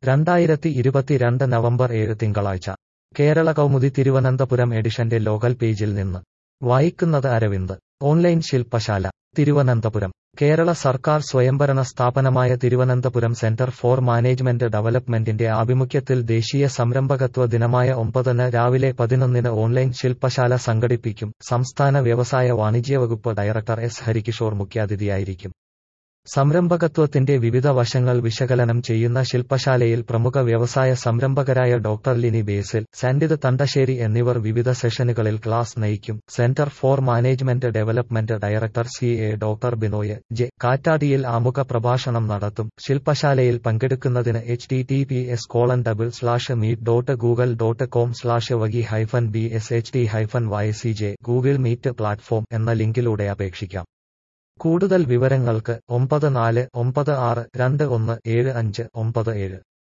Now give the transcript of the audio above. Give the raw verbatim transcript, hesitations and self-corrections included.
രണ്ടായിരത്തി ഇരുപത്തിരണ്ട് നവംബർ ഏഴ് തിങ്കളാഴ്ച കേരള കൗമുദി തിരുവനന്തപുരം എഡിഷന്റെ ലോകൽ പേജിൽ നിന്ന് വായിക്കുന്നത് അരവിന്ദ്. ഓൺലൈൻ ശില്പശാല തിരുവനന്തപുരം. കേരള സർക്കാർ സ്വയംഭരണ സ്ഥാപനമായ തിരുവനന്തപുരം സെന്റർ ഫോർ മാനേജ്മെന്റ് ഡെവലപ്മെന്റിന്റെ ആഭിമുഖ്യത്തിൽ ദേശീയ സംരംഭകത്വ ദിനമായ ഒമ്പതിന് രാവിലെ പതിനൊന്നിന് ഓൺലൈൻ ശില്പശാല സംഘടിപ്പിക്കും. സംസ്ഥാന വ്യവസായ വാണിജ്യ വകുപ്പ് ഡയറക്ടർ എസ് ഹരികിഷോർ മുഖ്യാതിഥിയായിരിക്കും. സംരംഭകത്വത്തിന്റെ വിവിധ വശങ്ങൾ വിശകലനം ചെയ്യുന്ന ശില്പശാലയിൽ പ്രമുഖ വ്യവസായ സംരംഭകരായ ഡോക്ടർ ലിനി ബേസിൽ, സൻഡിത് തണ്ടശ്ശേരി എന്നിവർ വിവിധ സെഷനുകളിൽ ക്ലാസ് നയിക്കും. Centre for management development director C A doctor Binoy J Kattadiyil ആമുഖ പ്രഭാഷണം നടത്തും. ശില്പശാലയിൽ പങ്കെടുക്കുന്നതിന് H T T P S colon double slash meet dot Google dot com slash വകി hyphen B S H T hyphen Y C J Google meet platform എന്ന ലിങ്കിലൂടെ അപേക്ഷിക്കാം. കൂടുതൽ വിവരങ്ങൾക്ക് ഒമ്പത് നാല് ഒമ്പത് ആറ് രണ്ട് ഒന്ന് ഏഴ് അഞ്ച് ഒമ്പത് ഏഴ്